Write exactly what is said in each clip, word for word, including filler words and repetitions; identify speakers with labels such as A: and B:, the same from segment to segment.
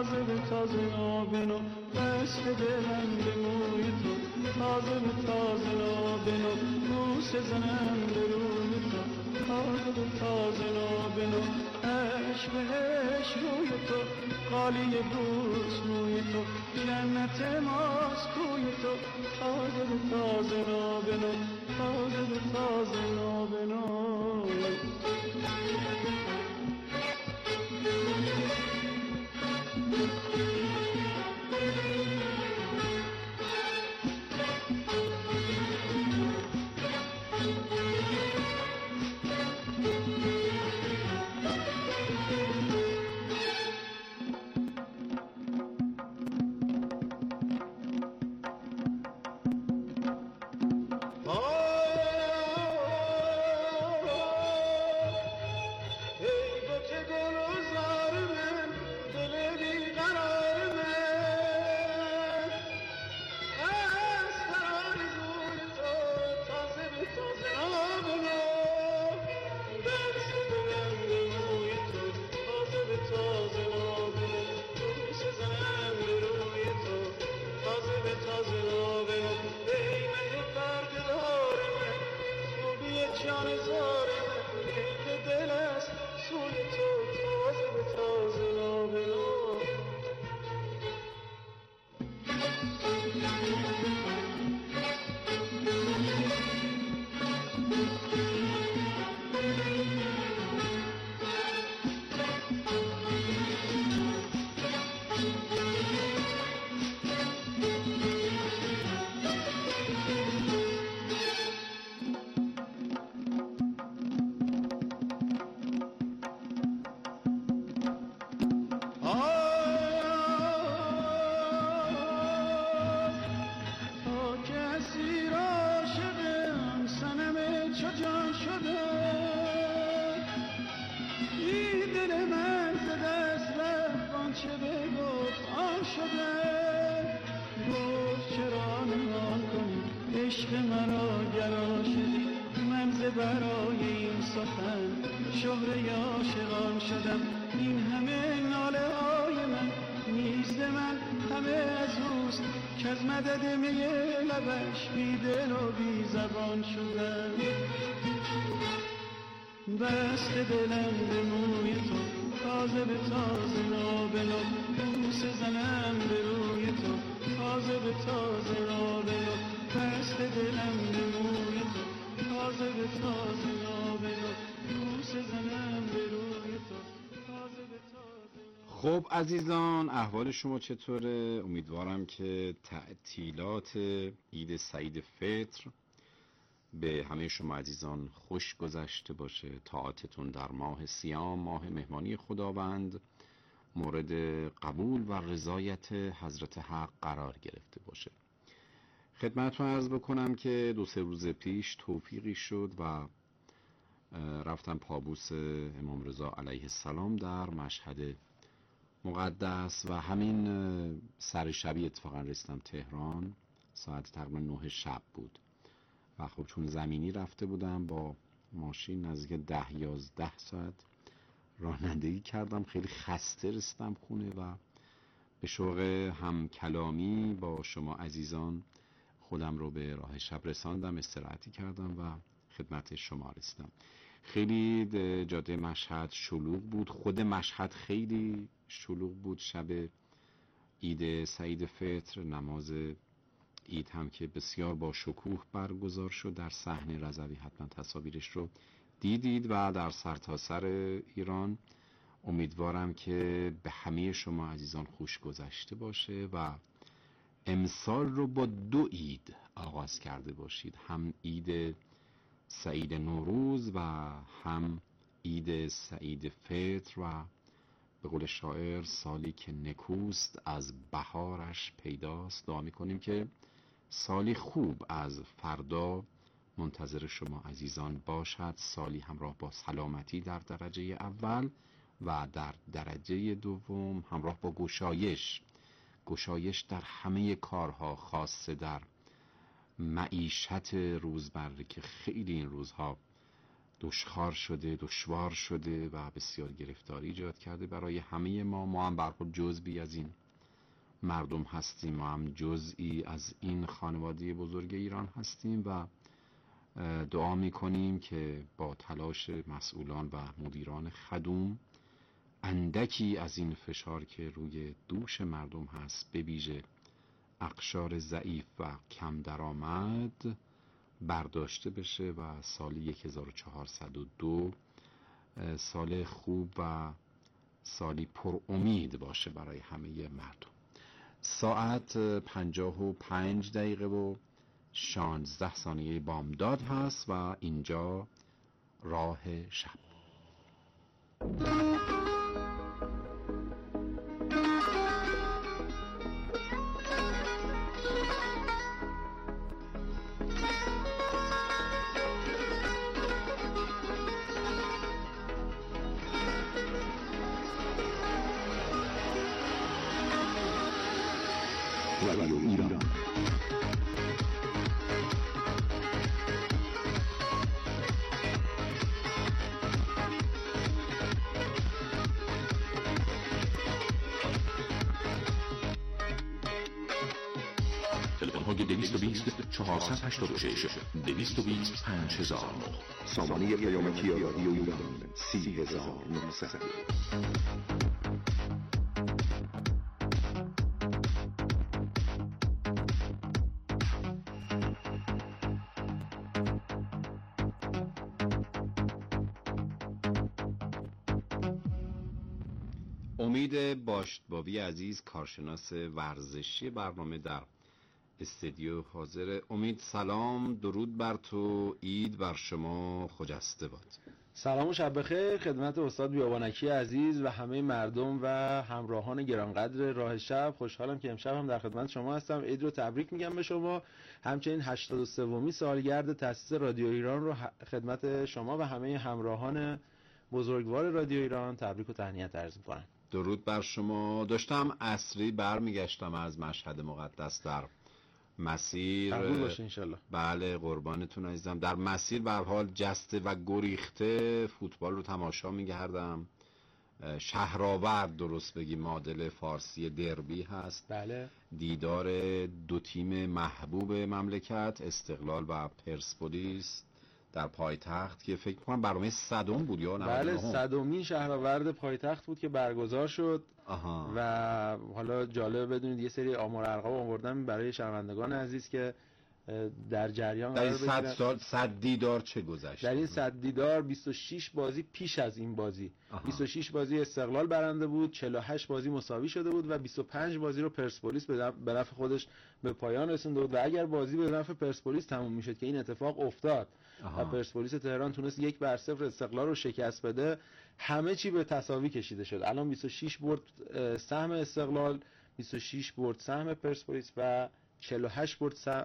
A: تازه به تازه نابنو دست دلم به موی تو تازه به تازه نابنو بوسه زنم به روی تو تازه به تازه نابنو عشق بهش روی تو قالی بوس موی تو جنت ماست کوی تو تازه به تازه نابنو تازه به تازه نابنو عشق مرا گرا شدی من ز برای این سخن شهره عاشقان شدم این همه ناله های من نیست من همه از اوست که از مدد می لبش بی دل و بی زبان شدم دست دلم به موی تو تازه به تازه نابنو بوسه زنم به روی تو تازه به تازه نابنو دست دلم به موی تو تازه به تازه نابنو بوسه زنم به روی تو تازه به تازه.
B: خب عزیزان احوال شما چطوره؟ امیدوارم که تعطیلات عید سعید فطر به همه شما عزیزان خوش گذشته باشه. طاعتتون در ماه صیام، ماه مهمانی خداوند، مورد قبول و رضایت حضرت حق قرار گرفته باشه. خدمتتون عرض بکنم که دو سه روز پیش توفیقی شد و رفتم پابوس امام رضا علیه السلام در مشهد مقدس و همین سر شبی اتفاقا رسیدم تهران، ساعت تقریبا نه شب بود و خب چون زمینی رفته بودم با ماشین نزدیک ده یازده ساعت رانندگی کردم. خیلی خسته رسیدم خونه و به شوق هم کلامی با شما عزیزان خودم رو به راه شب رساندم، استراحتی کردم و خدمت شما رسیدم. خیلی جاده مشهد شلوغ بود، خود مشهد خیلی شلوغ بود. شب عید سعید فطر، نماز عید هم که بسیار با شکوه برگزار شد در صحن رضوی، حتما تصاویرش رو دیدید و در سرتاسر ایران. امیدوارم که به همه شما عزیزان خوش گذشته باشه و امسال رو با دو عید آغاز کرده باشید، هم عید سعید نوروز و هم عید سعید فطر و به قول شاعر سالی که نکوست از بهارش پیداست. دعا میکنیم که سالی خوب از فردا منتظر شما عزیزان باشد، سالی همراه با سلامتی در درجه اول و در درجه دوم همراه با گشایش گشایش در همه کارها، خاصه در معیشت روزمره که خیلی این روزها دشخوار شده، دشوار شده و بسیار گرفتاری ایجاد کرده برای همه ما. ما هم برخود جزئی از این مردم هستیم، ما هم جزئی از این خانواده بزرگ ایران هستیم و دعا میکنیم که با تلاش مسئولان و مدیران خدوم اندکی از این فشار که روی دوش مردم هست، به ویژه اقشار ضعیف و کم درآمد، برداشته بشه و سال هزار و چهارصد و دو سال خوب و سالی پر امید باشه برای همه مردم. ساعت پنجاه و پنج دقیقه و شانزده ثانیه بامداد هست و اینجا راه شب.
C: رادیو ایران. تلفن های دویست و بیست چهارصد و هشتاد و شش دویست و بیست پنج هزار و نه. سامانه پیامکی رادیو ایران سی هزار و نهصد.
B: امید باشتباوی عزیز، کارشناس ورزشی برنامه، در استودیو حاضر. امید سلام، درود بر تو، عید بر شما خجسته باد.
D: سلام و شب بخیر خدمت استاد بیابانکی عزیز و همه مردم و همراهان گرانقدر راه شب. خوشحالم که امشب هم در خدمت شما هستم. عید رو تبریک میگم به شما، همچنین هشتاد و سومین سالگرد تأسیس رادیو ایران رو خدمت شما و همه همراهان بزرگوار رادیو ایران تبریک و تهنیت عرض می‌کنم.
B: درود بر شما. داشتم عصری برمیگشتم از مشهد مقدس، در مسیر
D: قبول باشه انشالله.
B: بله قربانتون عزیزم. در مسیر به هر حال جسته و گریخته فوتبال رو تماشا می‌کردم. شهرآورد درست بگیم معادل فارسی دربی هست.
D: بله.
B: دیدار دو تیم محبوب مملکت، استقلال و پرسپولیس در پایتخت که فکر کنم برنامه صدم بود یا نه؟
D: بله صدمین شهرآورد پایتخت بود که برگزار شد.
B: آها.
D: و حالا جالب بدونید یه سری آمار ارقام آوردم برای شنوندگان عزیز که در جریان
B: در این
D: قرار
B: صد
D: بگیرن.
B: سال صد دیدار چه گذشت؟
D: در این صد دیدار بیست و شش بازی پیش از این بازی آها. بیست و شش بازی استقلال برنده بود، چهل و هشت بازی مساوی شده بود و بیست و پنج بازی رو پرسپولیس به نفع خودش به پایان رسونده بود. و اگر بازی به نفع پرسپولیس تموم میشد که این اتفاق افتاد آها. و پرسپولیس تهران تونست یک بر صفر استقلال رو شکست بده، همه چی به تساوی کشیده شد. الان بیست و شش برد سهم استقلال، بیست و شش برد سهم پرسپولیس و چهل و هشت برد سهم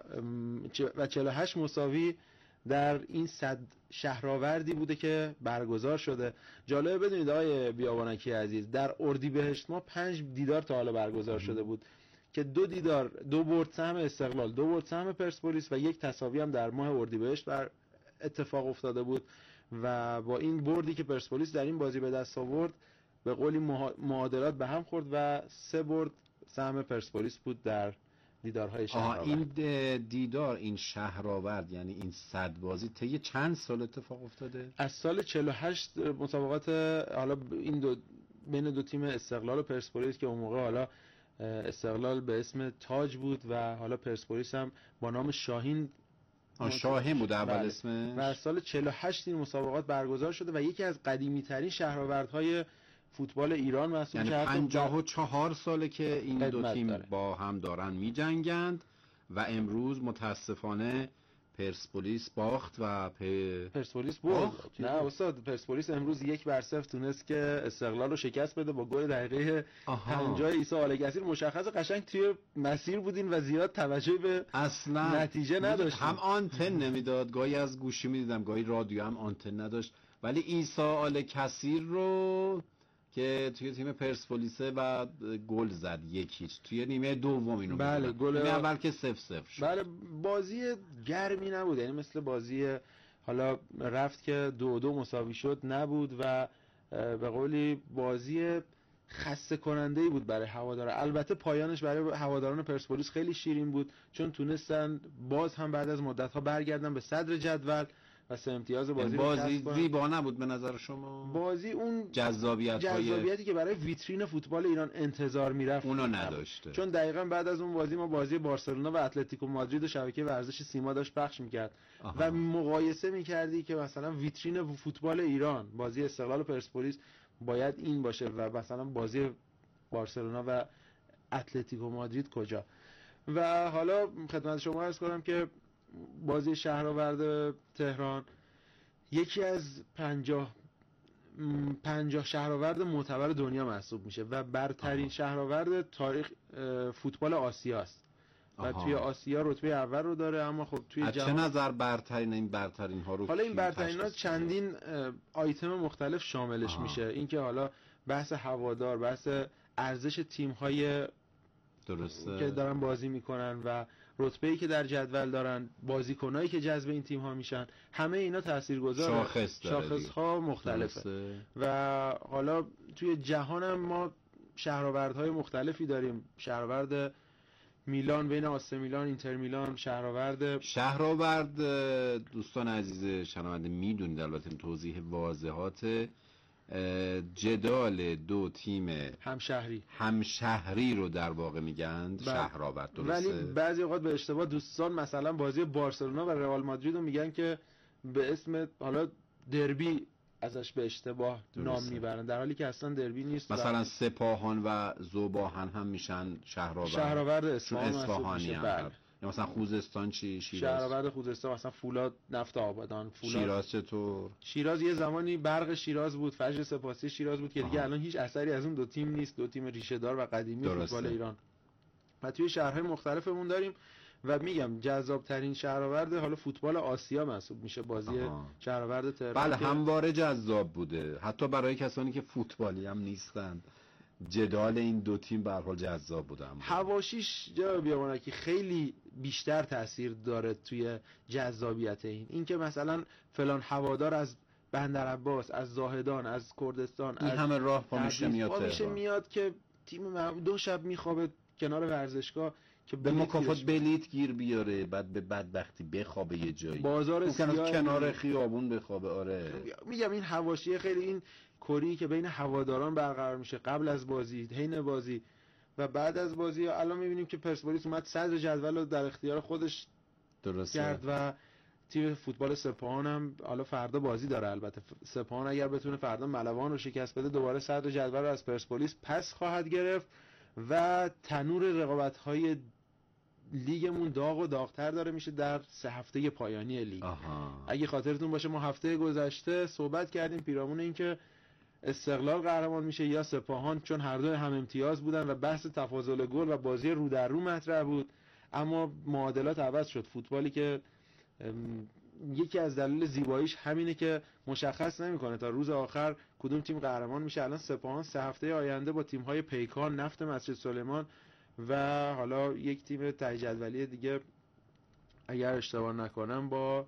D: و چهل و هشت مساوی در این صد شهرآوردی بوده که برگزار شده. جالب بدونید آقای بیابانکی عزیز، در اردیبهشت ما پنج دیدار تا حالا برگزار شده بود که دو دیدار، دو برد سهم استقلال، دو برد سهم پرسپولیس و یک تساوی هم در ماه اردیبهشت بر اتفاق افتاده بود. و با این بردی که پرسپولیس در این بازی به دست آورد، به قولی معادلات به هم خورد و سه برد سهم پرسپولیس بود در دیدارهای شهرآورد.
B: این دیدار، این شهرآورد، یعنی این صد بازی طی چند سال اتفاق افتاده؟
D: از سال چهل و هشت مسابقات حالا این دو بین دو تیم استقلال و پرسپولیس که اون موقع حالا استقلال به اسم تاج بود و حالا پرسپولیس هم با نام شاهین
B: آن شاهین بود اول اسمش.
D: و از سال چهل و هشت این مسابقات برگزار شده و یکی از قدیمی ترین شهرآوردهای فوتبال ایران محسوب
B: یعنی پنجاه و چهار ساله که این دو تیم
D: داره.
B: با هم دارن می جنگند و امروز متاسفانه پرسپولیس باخت و پ...
D: پرسپولیس برد. نه استاد، پرسپولیس امروز یک بر صفر تونست که استقلال رو شکست بده با گل دقیقه پنجاه عیسی آل‌کثیر. مشخص قشنگ توی مسیر بودین و زیاد توجه به
B: اصلا
D: نتیجه نداشتین.
B: هم آنتن نمیداد، گاهی از گوشی میدیدم، گاهی رادیو هم آنتن نداشت، ولی عیسی آل‌کثیر رو که توی تیم پرسپولیسه و گل زد یکیش توی نیمه دوم اینو.
D: بله گل
B: اول که صفر صفر شد.
D: بله بازی گرمی نبود، یعنی مثل بازی حالا رفت که دو دو مساوی شد نبود و به قولی بازی خسته کننده ای بود برای هواداران. البته پایانش برای هواداران پرسپولیس خیلی شیرین بود چون تونستن باز هم بعد از مدت ها برگردن به صدر جدول و سه امتیاز بازی
B: بازی زیبا نبود به نظر شما؟
D: بازی اون
B: جذابیت
D: جذابیتی که برای ویترین فوتبال ایران انتظار میرفت
B: اونو نداشته،
D: چون دقیقاً بعد از اون بازی ما بازی بارسلونا و اتلتیکو مادرید و شبکه ورزش سیما داشت پخش میکرد و مقایسه میکردی که مثلا ویترین فوتبال ایران بازی استقلال و پرسپولیس باید این باشه و مثلا بازی بارسلونا و اتلتیکو مادرید کجا. و حالا خدمت شما عرض کنم که بازی شهرآورد تهران یکی از پنجاه پنجاه شهرآورد معتبر دنیا محسوب میشه و برترین آها. شهرآورد تاریخ فوتبال آسیاست و توی آسیا رتبه اول رو داره. اما خب توی
B: جهان چه نظر برترین این برترین ها رو
D: حالا این برترین ها چندین آیتم مختلف شاملش آها. میشه. اینکه حالا بحث هوادار، بحث ارزش تیم های
B: درسته
D: که دارن بازی میکنن و رتبه‌ای که در جدول دارن، بازیکنایی که جذب این تیم ها میشن، همه اینا تاثیرگذاره.
B: شاخص
D: شاخص ها مختلفه درسته. و حالا توی جهان هم ما شهرآوردهای مختلفی داریم. شهرآورد میلان بین آسه میلان اینتر میلان، شهرآورد
B: شهرآورد دوستان عزیز شنونده میدونید البته توضیح واضحات جدال دو تیم
D: همشهری
B: همشهری رو در واقع میگن شهرآورد، درسته؟
D: ولی بعضی اوقات به اشتباه دوستان مثلا بازی بارسلونا و رئال مادرید رو میگن که به اسم حالا دربی ازش به اشتباه درسته. نام میبرن در حالی که اصلا دربی نیست.
B: مثلا و... سپاهان و ذوباهن هم میشن شهرآورد
D: شهرآورد اصفهان
B: اصفهانی هم بله. یا مثلا خوزستان چی؟ شیراز
D: شهرآورد خوزستان، مثلا فولاد نفت آبادان. فولاد
B: شیراز چطور؟
D: شیراز یه زمانی برق شیراز بود، فجر سپاسی شیراز بود که دیگه الان هیچ اثری از اون دو تیم نیست، دو تیم ریشه دار و قدیمی فوتبال ایران. و توی شهرهای مختلفمون داریم و میگم جذاب ترین شهرآورد حالا فوتبال آسیا محسوب میشه بازی شهرآورد تهران.
B: بله همواره جذاب بوده، حتی برای کسانی که فوتبالی هم نیستند جدال این دو تیم به هر حال جذاب بوده.
D: حواشیش جا بیامونه خیلی بیشتر تاثیر داره توی جذابیت این اینکه مثلا فلان هوادار از بندرعباس، از زاهدان، از کردستان،
B: این
D: از
B: همه راه پا میشه میاد
D: پا میشه میاد که تیم دو شب میخوابه کنار ورزشگاه که
B: به مکافات بلیت گیر بیاره، بعد به بدبختی بخوابه یه جایی،
D: بازار سیاه
B: کنار خیابون بخوابه. آره
D: میگم این حواشی خیلی این کری که بین هواداران برقرار میشه قبل از بازی، حین بازی و بعد از بازی. الان میبینیم که پرسپولیس اومد صدر جدول رو در اختیار خودش
B: درسته
D: کرد و تیم فوتبال سپاهان هم حالا فردا بازی داره. البته سپاهان اگر بتونه فردا ملوان رو شکست بده دوباره صدر جدول رو از پرسپولیس پس خواهد گرفت و تنور رقابت‌های لیگمون داغ و داغتر داره میشه در سه هفته پایانی لیگ.
B: آها.
D: اگه خاطرتون باشه ما هفته گذشته صحبت کردیم پیرامون این که استقلال قهرمان میشه یا سپاهان، چون هر دو هم امتیاز بودن و بحث تفاضل گل و بازی رو در رو مطرح بود. اما معادلات عوض شد. فوتبالی که یکی از دلایل زیباییش همینه که مشخص نمیکنه تا روز آخر کدوم تیم قهرمان میشه. الان سپاهان سه هفته آینده با تیم‌های پیکان، نفت مسجد سلیمان و حالا یک تیم ته جدولی دیگه اگر اشتباه نکنم با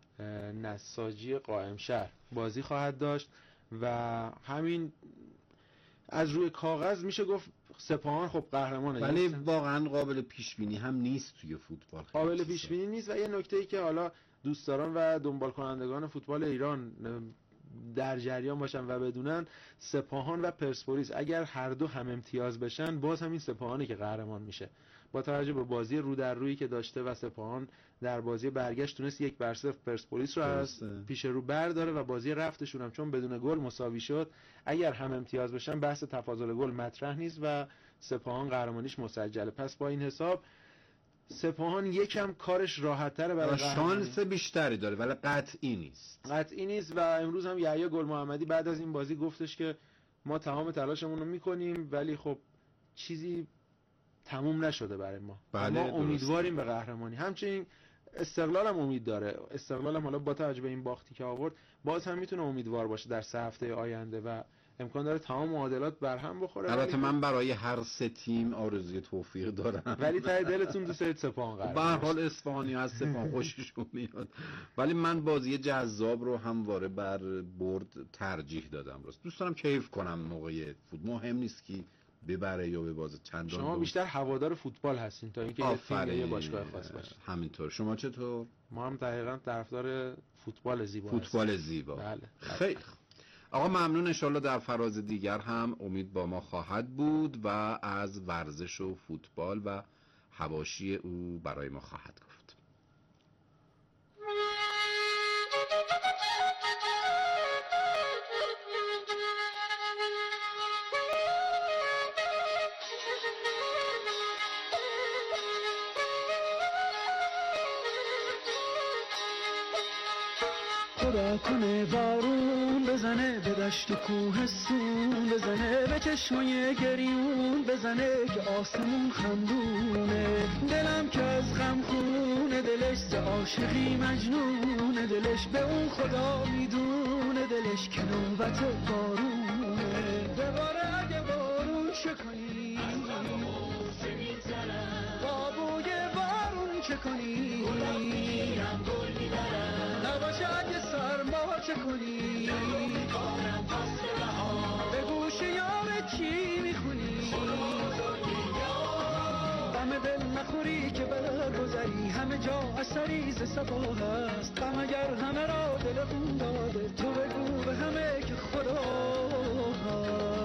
D: نساجی قائمشهر بازی خواهد داشت و همین از روی کاغذ میشه گفت سپاهان خب قهرمانه،
B: ولی واقعا قابل پیش بینی هم نیست توی فوتبال.
D: قابل پیش بینی نیست و یه نکته‌ای که حالا دوستداران و دنبال کنندگان فوتبال ایران در جریان باشن و بدونن، سپاهان و پرسپولیس اگر هر دو هم امتیاز بشن باز همین سپاهانه که قهرمان میشه، با توجه به بازی رو در رویی که داشته و سپاهان در بازی برگشت تونست یک بر صفر پرسپولیس رو از پیش رو برداره و بازی رفتشون هم چون بدون گل مساوی شد، اگر هم امتیاز بشن بحث تفاضل گل مطرح نیست و سپاهان قهرمانیش مسجله. پس با این حساب سپاهان یکم کارش راحت‌تره برای
B: شانس بیشتری داره ولی قطعی نیست.
D: قطعی نیست و امروز هم یحیی گل محمدی بعد از این بازی گفتش که ما تمام تلاشمون رو می‌کنیم ولی خب چیزی تموم نشده برای ما.
B: بله
D: ما امیدواریم به قهرمانی. همچنین استقلال هم امید داره. استقلال هم حالا با توجه به این باختی که آورد باز هم میتونه امیدوار باشه در سه هفته آینده و امکان داره تمام معادلات برهم بخوره.
B: البته من برای هر سه تیم آرزوی توفیق دارم،
D: ولی ته دلتون دوست دارید سپاهان قرار
B: به هر حال اصفهانی از سپاهان خوششون میاد، ولی من بازی جذاب رو همواره بر برد ترجیح دادم. راست دوست دارم کیف کنم موقع فوت، مهم نیست کی ببره یا ببازه. چندان
D: شما
B: دو...
D: بیشتر هوادار فوتبال هستین تا اینکه یه تیم یه باشگاه خاص باشه.
B: همینطور. شما چطور؟
D: ما هم دقیقاً طرفدار فوتبال زیبا
B: فوتبال
D: هستیم.
B: زیبا.
D: بله.
B: خیلی آقا ممنون. انشالله در فراز دیگر هم امید با ما خواهد بود و از ورزش و فوتبال و حواشی او برای ما خواهد گفت.
A: خدا کنه بارون بزنه به دشت و کوهستون، بزنه به چشمای گریون، بزنه که آسمون خندونه. دلم که از غم خونه، دلش ز عاشقی مجنونه، دلش به اون خدا میدونه، دلش که نوبت بارونه. بباره اگه بارون چه کنی، بابوی بارون چه کنی، نباشه اگه سرما چه کنی، به گوش یار چی میخونی، غم دل نخوری که برگذری، همه جا اثری ز صفا هست. غم اگر همه را دل خون داده، تو بگو به همه که خدا هست.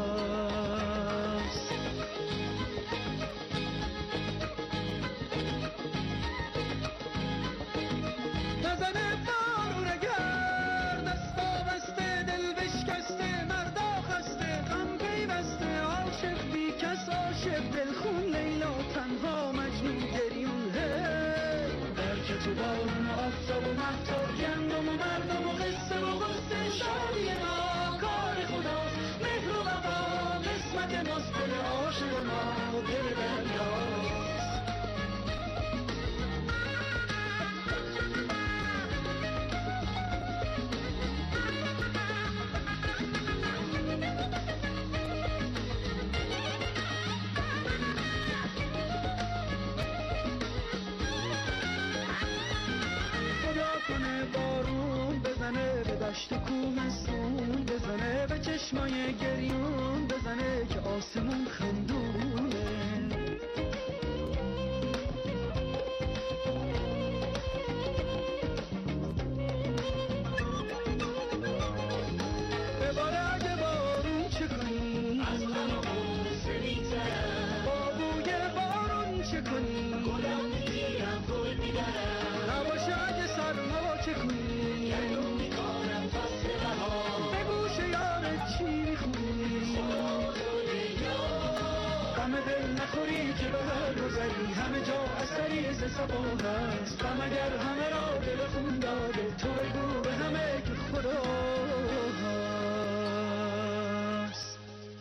A: نزنه بارون اگر دست آبسته، دل بشکسته، مردا خسته، غم پیوسته، عاشق بی کس، عاشق دلخون، لیلا تنها، مجنون گریون. در که تو بارون و آفتاب و مهتاب، گندم و مردم و قصه و غصه، شادی ما کار خداست، مهر و وفا قسمت ماست، دل عاشق ما دل دریاست. دشت و کوهستون، بزنه به چشمای گریون، بزنه که آسمون خندونه. بباره اگه بارون چه کنی، از غم و غصه میگذرم، بابوی بارون چه کنی، گلم میگیرم گل میبرم، نباشه اگه سرما چه کنی، نخوری که برگذری، همه جا اثری ز صفا هست. غم اگر همه را دل خون داده، تو بگو به همه که خدا هست.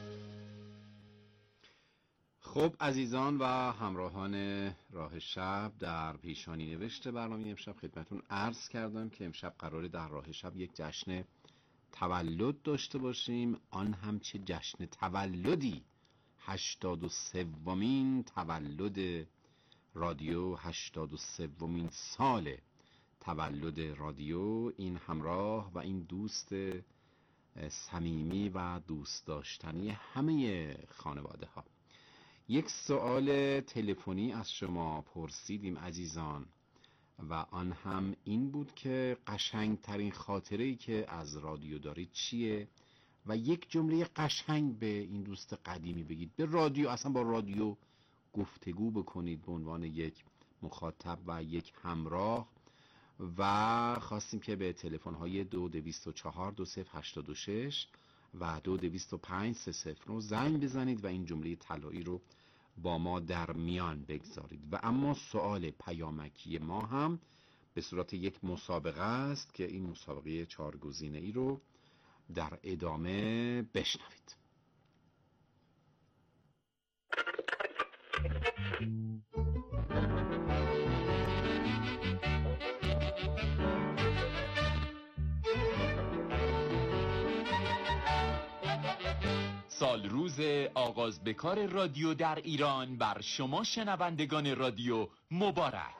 B: خب عزیزان و همراهان راه شب، در پیشانی نوشته برنامه امشب خدمتون عرض کردم که امشب قراره در راه شب یک جشن تولد داشته باشیم. آن هم چه جشن تولدی، هشتاد و سومین تولد رادیو، هشتاد و سومین سال تولد رادیو. این همراه و این دوست صمیمی و دوست داشتنی همه خانواده ها. یک سوال تلفنی از شما پرسیدیم عزیزان و آن هم این بود که قشنگترین خاطره‌ای که از رادیو دارید چیه و یک جمله قشنگ به این دوست قدیمی بگید. به رادیو، اصلا با رادیو گفتگو بکنید به عنوان یک مخاطب و یک همراه. و خواستیم که به تلفن های دو دویست و چهار دو صفر هشتاد و شش و دو دویست و پنج سه صفر رو زنگ بزنید و این جمله طلایی رو با ما در میان بگذارید. و اما سوال پیامکی ما هم به صورت یک مسابقه است که این مسابقه چهار گزینه‌ای رو در ادامه بشنوید.
E: سال روز آغاز به کار رادیو در ایران بر شما شنوندگان رادیو مبارک.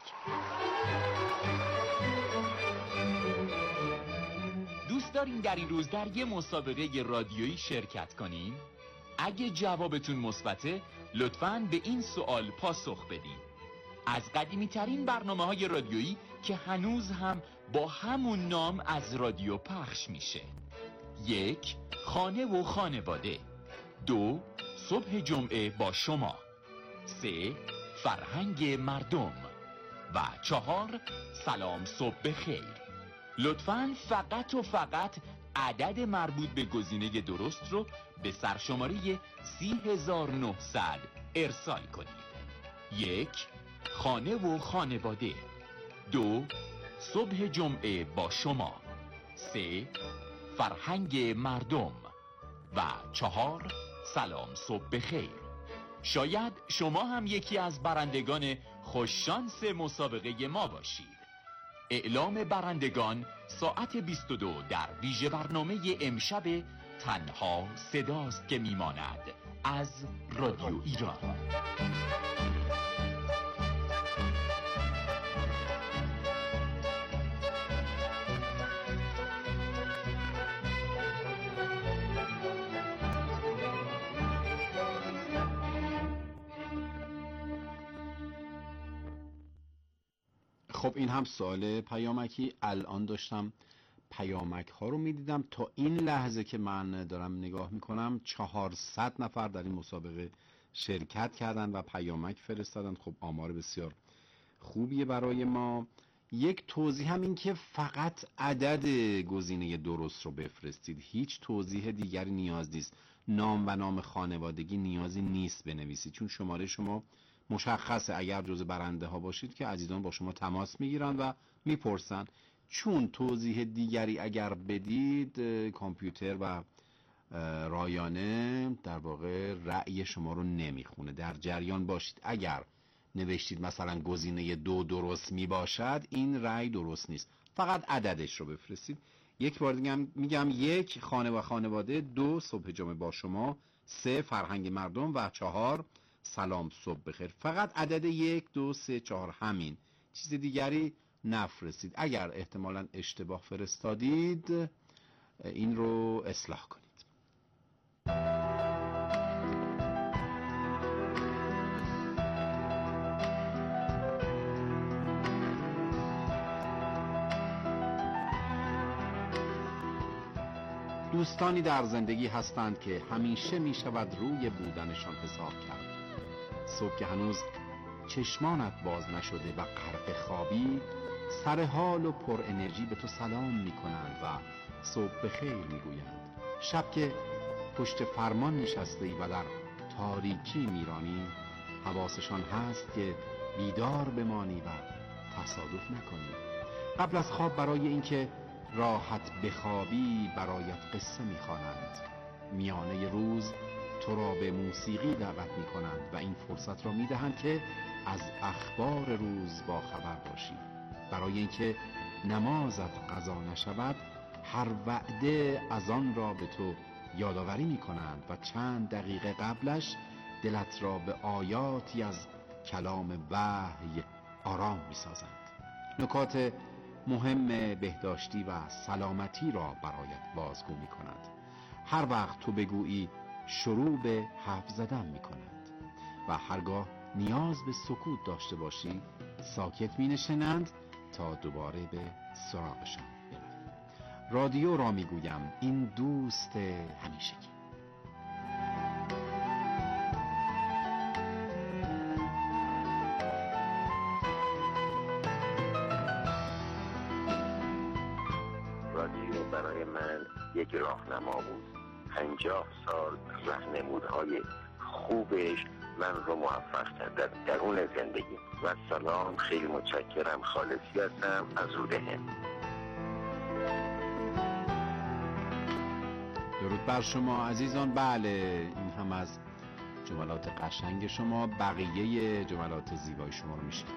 E: دوست دارین در این روز در یه مسابقه رادیویی شرکت کنین؟ اگه جوابتون مثبته لطفاً به این سوال پاسخ بدین: از قدیمی ترین برنامه های رادیویی که هنوز هم با همون نام از رادیو پخش میشه، یک، خانه و خانواده. دو، صبح جمعه با شما. سه، فرهنگ مردم. و چهار، سلام صبح بخیر. لطفاً فقط و فقط عدد مربوط به گزینه درست رو به سرشماره سی هزار و نهصد ارسال کنید. یک، خانه و خانواده. دو، صبح جمعه با شما. سه، فرهنگ مردم. و چهار، سلام صبح بخیر. شاید شما هم یکی از برندگان خوششانس مسابقه ما باشید. اعلام برندگان ساعت بیست و دو در ویژه برنامه امشب تنها صداست که میماند از رادیو ایران.
B: خب این هم سوال پیامکی. الان داشتم پیامک ها رو میدیدم. تا این لحظه که من دارم نگاه میکنم چهارصد نفر در این مسابقه شرکت کردن و پیامک فرستادن. خب آمار بسیار خوبیه برای ما. یک توضیح هم این که فقط عدد گزینه درست رو بفرستید، هیچ توضیح دیگری نیاز نیست. نام و نام خانوادگی نیازی نیست بنویسید، چون شماره شما مشخصه. اگر جز برنده ها باشید که عزیزان با شما تماس میگیرن و میپرسن، چون توضیح دیگری اگر بدید کامپیوتر و رایانه در واقع رأی شما رو نمیخونه. در جریان باشید اگر نوشتید مثلا گزینه دو درست میباشد، این رأی درست نیست، فقط عددش رو بفرستید. یک بار دیگه میگم: یک، خانه و خانواده. دو، صبح جمعه با شما. سه، فرهنگ مردم. و چهار، سلام صبح بخیر. فقط عدد یک، دو، سه، چهار، همین، چیز دیگری نفرستید. اگر احتمالاً اشتباه فرستادید این رو اصلاح کنید. دوستانی در زندگی هستند که همیشه می شود روی بودنشان حساب کرد. صبح که هنوز چشمانت باز نشده و غرق خوابی، سر حال و پر انرژی به تو سلام می کنند و صبح بخیر می گویند. شب که پشت فرمان نشسته ای و در تاریکی می رانی، حواسشان هست که بیدار بمانی و تصادف نکنی. قبل از خواب برای اینکه راحت بخوابی برایت قصه می خوانند. میانه روز تو را به موسیقی دعوت می کنند و این فرصت را می دهند که از اخبار روز با خبر باشی. برای اینکه نمازت قضا نشود، هر وعده از آن را به تو یادآوری می کنند و چند دقیقه قبلش دلت را به آیاتی از کلام وحی آرام می سازند. نکات مهم بهداشتی و سلامتی را برایت بازگو می کند. هر وقت تو بگویی شروع به حرف زدن می کند و هرگاه نیاز به سکوت داشته باشی ساکت می نشینند تا دوباره به سراغشان بروی. رادیو را می گویم، این دوست همیشگی.
F: رادیو برای من یک راهنما بود. پنجاه سال راهنمودهای خوبش من رو موفق کرد در اون زندگی. و سلام، خیلی متشکرم. خالصی هستم از روده هند.
B: درود بر شما عزیزان. بله، این هم از جملات قشنگ شما. بقیه جملات زیبای شما رو میشنم.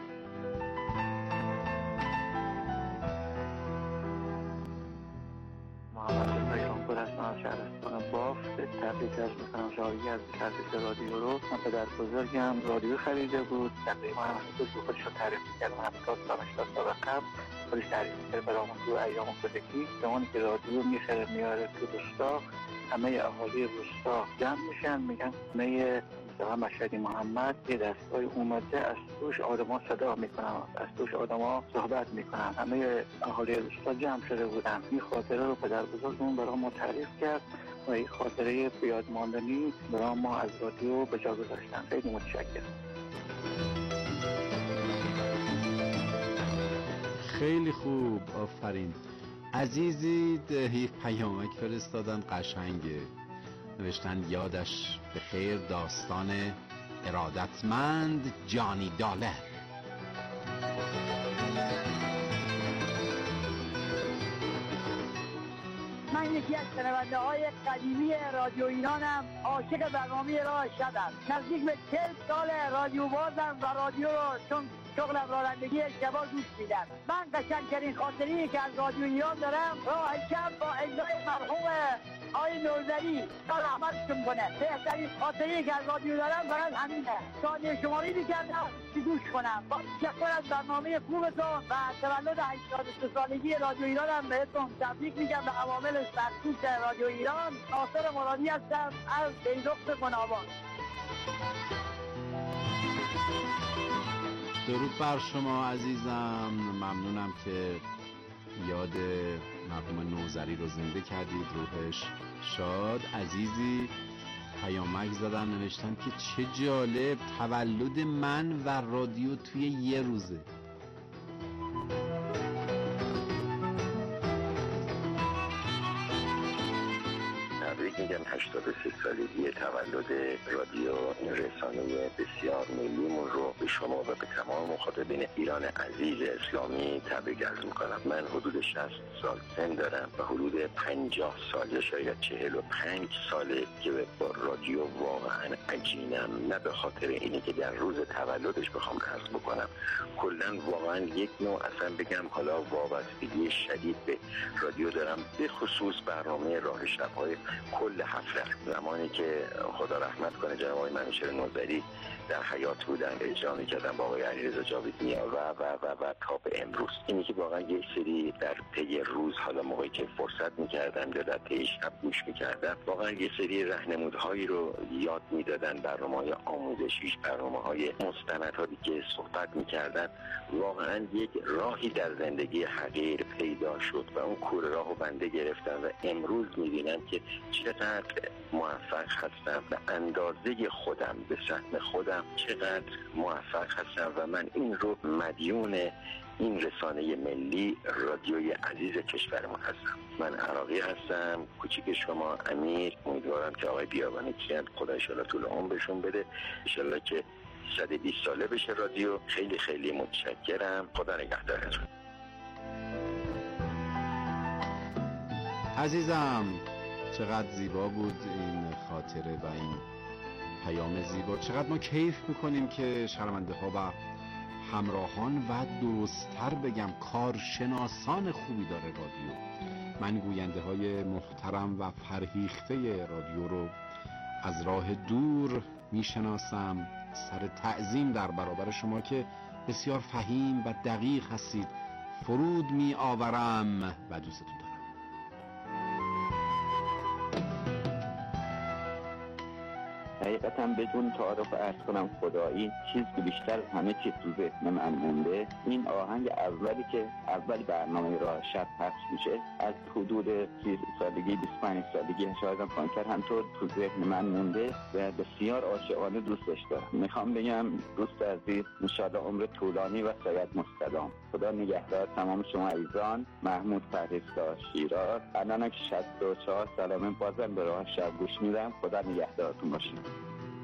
G: محمد پیامپور هستم، شهرستان بافت تبریک عرض میکنم شاهی از سرویس رادیو رو. من پدر بزرگم رادیو خریده بود، تقریبا همون دو خودش رو تعریف میکرد، هفتاد سال هشتاد سال قبل خودش تعریف میکرد برامون تو ایام کودکی. زمانی که رادیو میخره میاره تو روستا، همه اهالی روستا جمع میشن، میگن همه مثلا مشهدی محمد یه دستگاه اومده از توش آدما صدا میکنن، از توش آدما صحبت میکنن. همه اهالی روستا جمع شده بودن. این خاطره رو پدر بزرگمون برای ما تعریف کرد و این خاطره بیاد ماندنی برای ما از رادیو به جا گذاشتن. خیلی متشکرم.
B: خیلی خوب، آفرین. عزیزی یک پیامک فرستادن قشنگه، نوشتن یادش به خیر داستان ارادتمند جانی دالر.
H: من یکی از شنونده های قدیمی رادیو ایرانم، عاشق برنامه راه شبم. نزدیک به چهل سال رادیو بازم و رادیو رو چون شغلم رانندگی شبا گوش میدم. من قشنگترین خاطری که از رادیو ایران دارم راه شب با اجرای مرحوم آقای نوزری، تا رحمتشون کنه. بهترین خاطری که از رادیو دارم فقط همینه. ثانیه شماری میکردم که گوش کنم. با تشکر از برنامه خوبتون و تولد هشتاد و سه سالگی رادیو ایرانم بهتون تبریک میگم به عوامل مخصوص رادیو ایران. ناصر مرادی هستم از بیدخت گنابان.
B: درود بر شما عزیزم، ممنونم که یاد مرحوم نوزری رو زنده کردید، روحش شاد. عزیزی پیامک زدن، نوشتن که چه جالب، تولد من و رادیو توی یه روزه.
F: تبریک میگم هشتاد و سه سالگی تولد رادیو، این رسانه بسیار ملیمون رو به شما و به تمام مخاطبین ایران عزیز اسلامی تبریک عرض میکنم. من حدود شصت سال سن دارم و حدود پنجاه سال یا شاید چهل و پنج ساله که با رادیو واقعا عجینم، نه به خاطر اینه که در روز تولدش بخوام عرض بکنم، کلا واقعا یک نوع اصلا بگم حالا وابستگی شدید به رادیو دارم، به خصوص برنامه راه شب‌های کل هفته. زمانی که خدا رحمت کنه جناب آقای منوچهر نوزری در حیات بودن، اجرا می‌کردن با آقای علیرضا جاویدنیا و و و و تا به امروز. اینی که واقعا یک سری در طی روز، حالا موقعی که فرصت می‌کردن یا در طی شب گوش می‌کردن، واقعا یک سری راهنمودهایی رو یاد می‌دادن، برنامه‌های آموزشیش، برنامه‌های مستنداتی که صحبت می‌کردن. واقعا یک راهی در زندگی حقیر پیدا شد و اون کوره راهو بنده گرفتم و امروز می‌بینم که چقدر موفق هستم به اندازه خودم، به سهم خودم چقدر موفق هستم و من این رو مدیون این رسانه ملی رادیوی عزیز کشورمون هستم. من عراقی هستم، کوچیک شما امیر. امیدوارم که آقای بیابانی کیان خدا انشالله طول عمرشون بده، انشالله که صد و بیست ساله بشه رادیو. خیلی خیلی متشکرم، خدا نگهدارتون.
B: عزیزم چقدر زیبا بود این خاطره و این پیام زیبا. چقدر ما کیف میکنیم که شنونده ها و همراهان و درستتر بگم کارشناسان خوبی داره رادیو. من گوینده های محترم و فرهیخته رادیو رو از راه دور میشناسم. سر تعظیم در برابر شما که بسیار فهیم و دقیق هستید فرود می آورم و دوستتون دارم.
I: حقیقتا بدون تعارف عرض کنم خدایی، چیز که بیشتر همه چیز تو ذهن من مونده، این آهنگ اولی که اول برنامه راه شب پخش میشه از حدود سی سالگی بیست و پنج سالگی شاید هم پایین‌تر، همطور تو ذهن من مونده و بسیار عاشقانه دوستش دارم. میخوام بگم دوست عزیز انشاءالله عمر طولانی و سعادت مستدام. خدا نگهدار تمام شما عزیزان. محمود پرهیزکار شیراز. الان که شصت و چهار سالمه بازم به راه شب گوش میدم. خدا نگهدارتون باشید.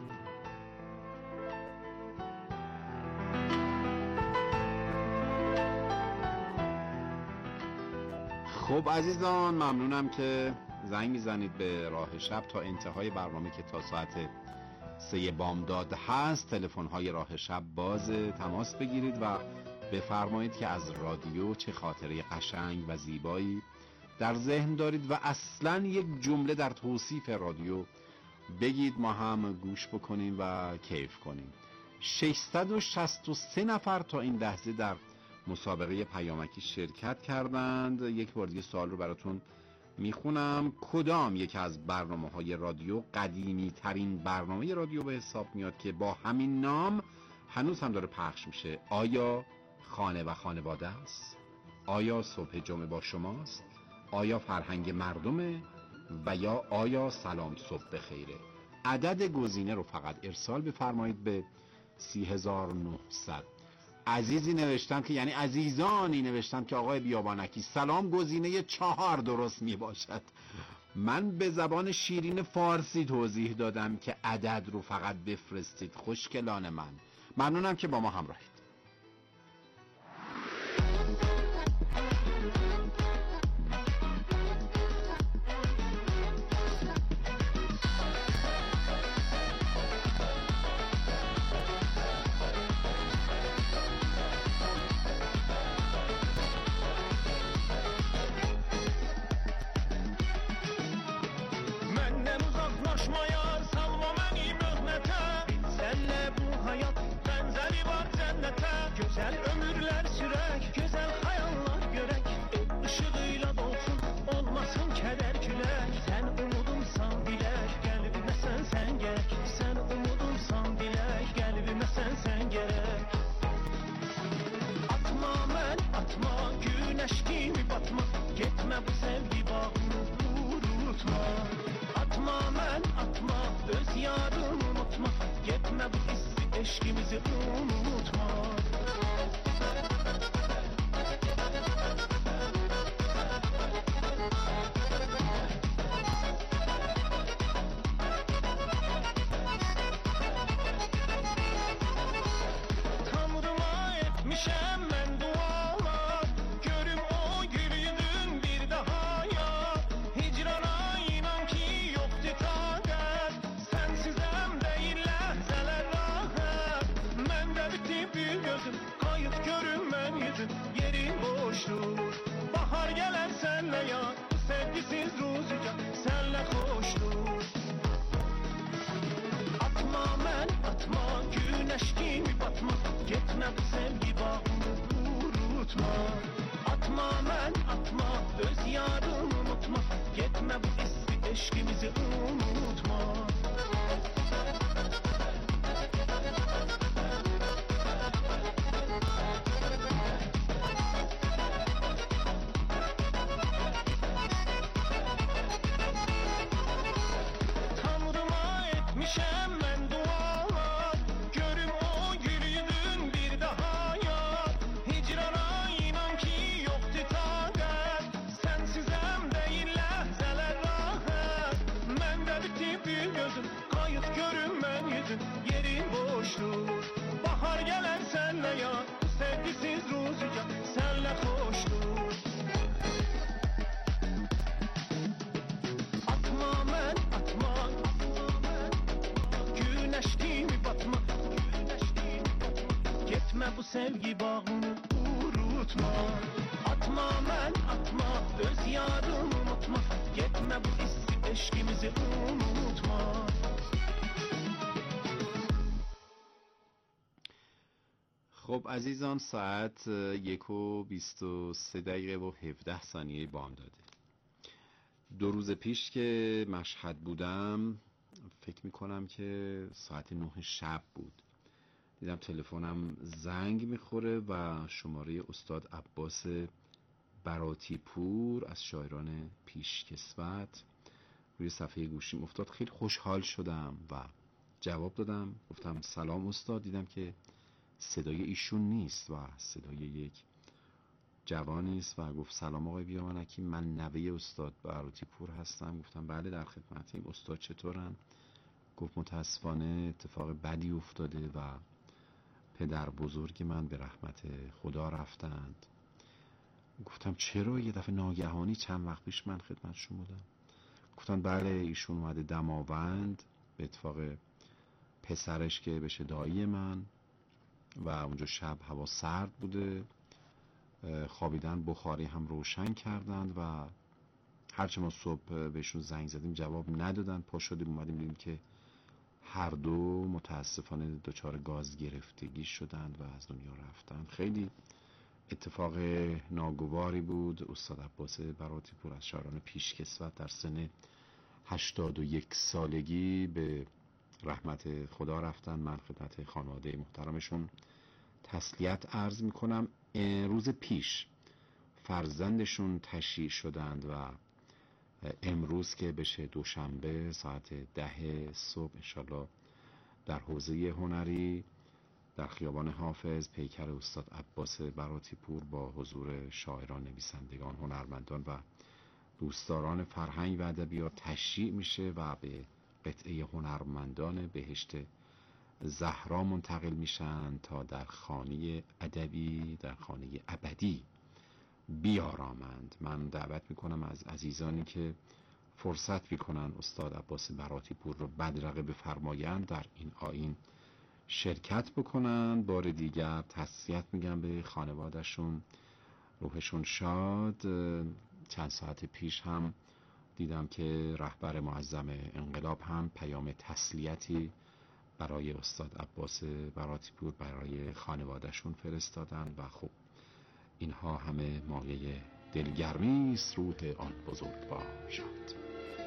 B: خب عزیزان، ممنونم که زنگ میزنید به راه شب تا انتهای برنامه که تا ساعت سه بامداد هست. تلفن‌های راه شب باز، تماس بگیرید و بفرمایید که از رادیو چه خاطره قشنگ و زیبایی در ذهن دارید و اصلاً یک جمله در توصیف رادیو بگید ما هم گوش بکنیم و کیف کنیم. ششصد و شصت و سه نفر تا این لحظه در مسابقه پیامکی شرکت کردند. یک بار دیگه سوال رو براتون میخونم. کدام یک از برنامه‌های رادیو قدیمی ترین برنامه رادیو به حساب میاد که با همین نام هنوز هم داره پخش میشه؟ آیا خانه و خانواده است؟ آیا صبح جمعه با شماست؟ آیا فرهنگ مردمه؟ و یا آیا سلام صبح بخیره؟ عدد گزینه رو فقط ارسال بفرمایید به سی هزار و نهصد. عزیزی نوشتن که یعنی عزیزانی نوشتن که آقای بیابانکی سلام گزینه چهار درست می باشد. من به زبان شیرین فارسی توضیح دادم که عدد رو فقط بفرستید. خوشگلان من، ممنونم که با ما همراهید.
J: sevgi bağını unutma. Atma mən atma, öz yarımı unutma. Getmə bu hissi eşkimizi unutma.
B: خب عزیزان، ساعت یک و بیست و سه دقیقه و هفده ثانیه بامداده. دو روز پیش که مشهد بودم فکر میکنم که ساعت نه شب بود، دیدم تلفنم زنگ میخوره و شماره استاد عباس براتی پور از شاعران پیشکسوت روی صفحه گوشیم افتاد. خیلی خوشحال شدم و جواب دادم، گفتم سلام استاد. دیدم که صدای ایشون نیست و صدای یک جوانی است و گفت سلام آقای بیابانکی، من نوه استاد براتی پور هستم. گفتم بله در خدمتیم. استاد چطورن؟ گفت متاسفانه اتفاق بدی افتاده و پدر بزرگ من به رحمت خدا رفتند. گفتم چرا؟ یه دفعه ناگهانی چند وقت پیش من خدمت شما بودم. گفتن بله ایشون اومده دماوند، به اتفاق پسرش که بشه دایی من، و اونجا شب هوا سرد بوده، خوابیدن، بخاری هم روشن کردند و هرچه ما صبح بهشون زنگ زدیم جواب ندادن. پا شدیم اومدیم دیدیم که هر دو متاسفانه دچار گاز گرفتگی شدند و از دنیا رفتن. خیلی اتفاق ناگواری بود. استاد عباس براتی پور از شاعران پیشکسوت در سن هشتاد و یک سالگی به رحمت خدا رفتن. من خدمت خانواده محترمشون تسلیت عرض میکنم. روز پیش فرزندشون تشییع شدند و امروز که بشه دوشنبه ساعت ده صبح انشالله در حوزه هنری در خیابان حافظ پیکر استاد عباس براتی پور با حضور شاعران، نویسندگان، هنرمندان و دوستداران فرهنگ و ادبیات تشییع میشه و به قطعه هنرمندان بهشت زهرا منتقل میشن تا در خانه ادبی، در خانه ابدی بیارامند. من دعوت میکنم از عزیزانی که فرصت میکنن استاد عباس براتی پور رو بدرقه بفرمایند در این آیین شرکت بکنن. بار دیگر تسلیت میگم به خانوادهشون، روحشون شاد. چند ساعت پیش هم دیدم که رهبر معظم انقلاب هم پیام تسلیتی برای استاد عباس براتی پور برای خانوادهشون فرستادن و خب اینها همه مایه دلگرمی است. روح آن بزرگ باشد.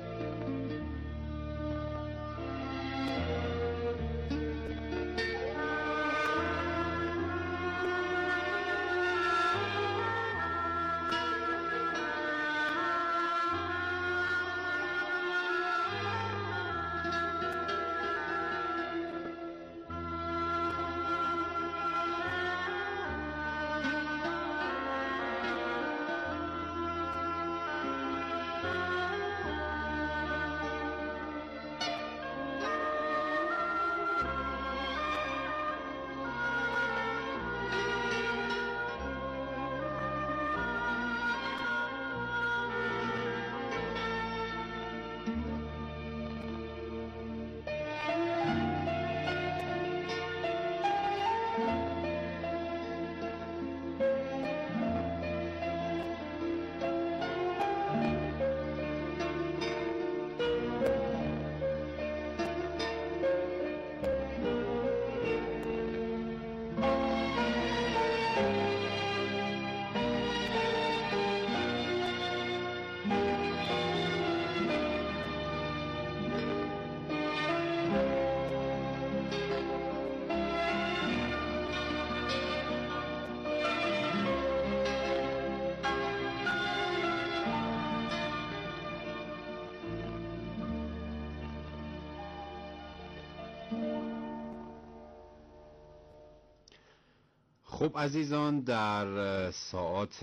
B: خب عزیزان، در ساعات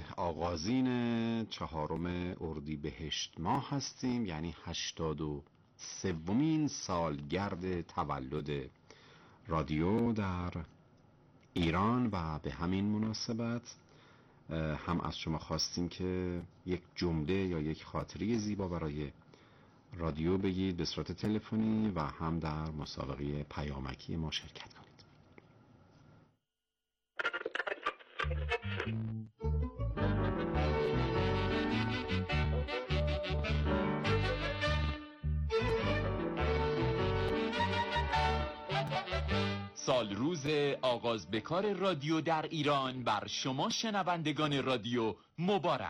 B: آغازین چهارم اردیبهشت ماه هستیم، یعنی هشتاد و سومین سالگرد تولد رادیو در ایران و به همین مناسبت هم از شما خواستیم که یک جمله یا یک خاطره زیبا برای رادیو بگید به صورت تلفنی و هم در مسابقه پیامکی ما شرکت کنید.
E: سال روز آغاز به کار رادیو در ایران بر شما شنوندگان رادیو مبارک.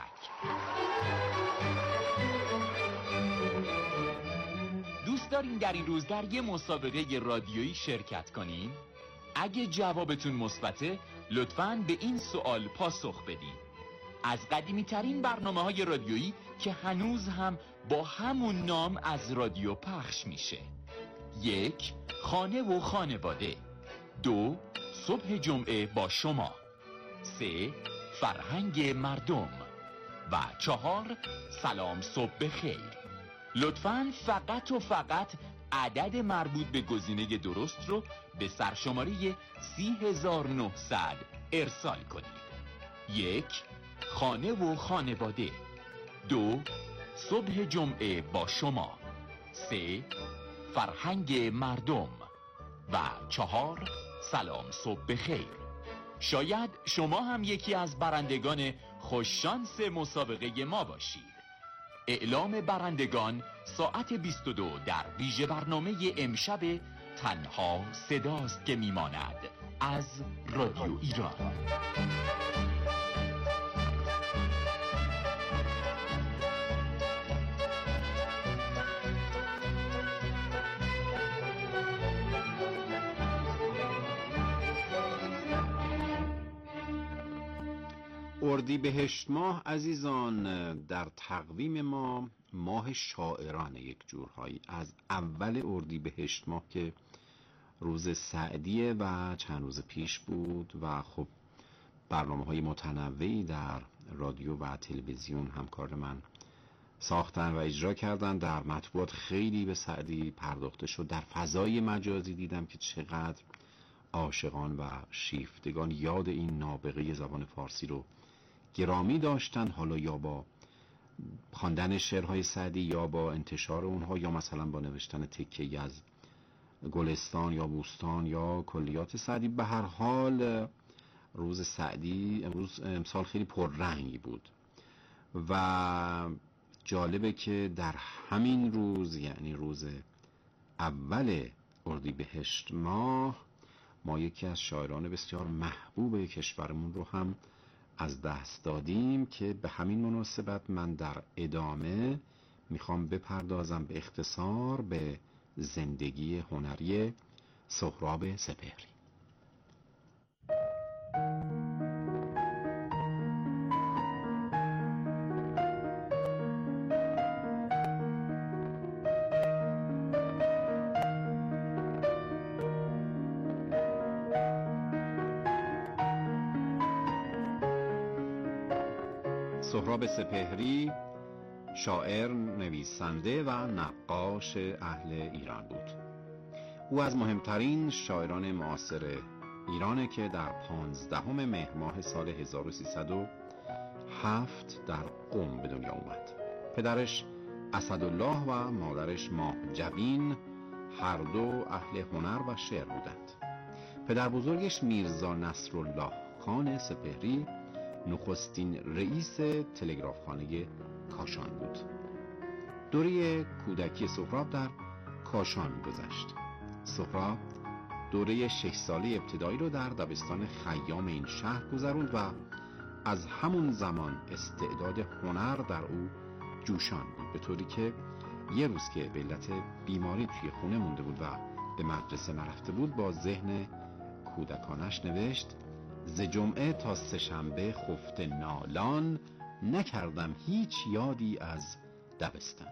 E: دوست دارین در این روز در یه مسابقه رادیویی شرکت کنین؟ اگه جوابتون مثبته لطفاً به این سوال پاسخ بدین. از قدیمی ترین برنامه های رادیویی که هنوز هم با همون نام از رادیو پخش میشه. یک، خانه و خانواده. دو، صبح جمعه با شما. سه، فرهنگ مردم. و چهار، سلام صبح بخیر. لطفاً فقط و فقط عدد مربوط به گزینه درست رو به سرشماره سی هزار و نهصد ارسال کنید. یک، خانه و خانواده. دو، صبح جمعه با شما. سه، فرهنگ مردم. و چهار، سلام صبح بخیر. شاید شما هم یکی از برندگان خوششانس مسابقه ما باشید. اعلام برندگان ساعت بیست و دو در ویژه برنامه امشب تنها صداست که میماند از رادیو ایران.
B: اردیبهشت ماه عزیزان در تقویم ما ماه شاعران، یک جورهایی از اول اردیبهشت ماه که روز سعدیه و چند روز پیش بود و خب برنامه‌های متنوعی در رادیو و تلویزیون همکار من ساختن و اجرا کردن. در مطبوعات خیلی به سعدی پرداخته شد. در فضای مجازی دیدم که چقدر عاشقان و شیفتگان یاد این نابغه زبان فارسی رو گرامی داشتن، حالا یا با خواندن شعرهای سعدی یا با انتشار اونها یا مثلا با نوشتن تکه‌ای از گلستان یا بوستان یا کلیات سعدی. به هر حال روز سعدی امروز امسال خیلی پررنگی بود و جالبه که در همین روز، یعنی روز اول اردیبهشت ماه، ما یکی از شاعران بسیار محبوب کشورمون رو هم از دست دادیم که به همین مناسبت من در ادامه میخوام بپردازم به اختصار به زندگی هنری سهراب سپهری. سهراب سپهری شاعر، نویسنده و نقاش اهل ایران بود. او از مهمترین شاعران معاصر ایرانه که در پانزدهم مهر ماه سال هزار و سیصد و هفت در قم به دنیا اومد. پدرش اسدالله و مادرش ماه جبین هر دو اهل هنر و شعر بودند. پدر بزرگش میرزا نصرالله خان سپهری نخستین رئیس تلگرافخانه کاشان بود. دوره کودکی سهراب در کاشان گذشت. سهراب دوره شش ساله ابتدایی رو در دبستان خیام این شهر گذروند و از همون زمان استعداد هنر در او جوشان بود، به طوری که یه روز که به علت بیماری توی خونه مونده بود و به مدرسه نرفته بود، با ذهن کودکانش نوشت: ز جمعه تا سه‌شنبه خفته نالان، نکردم هیچ یادی از دبستان.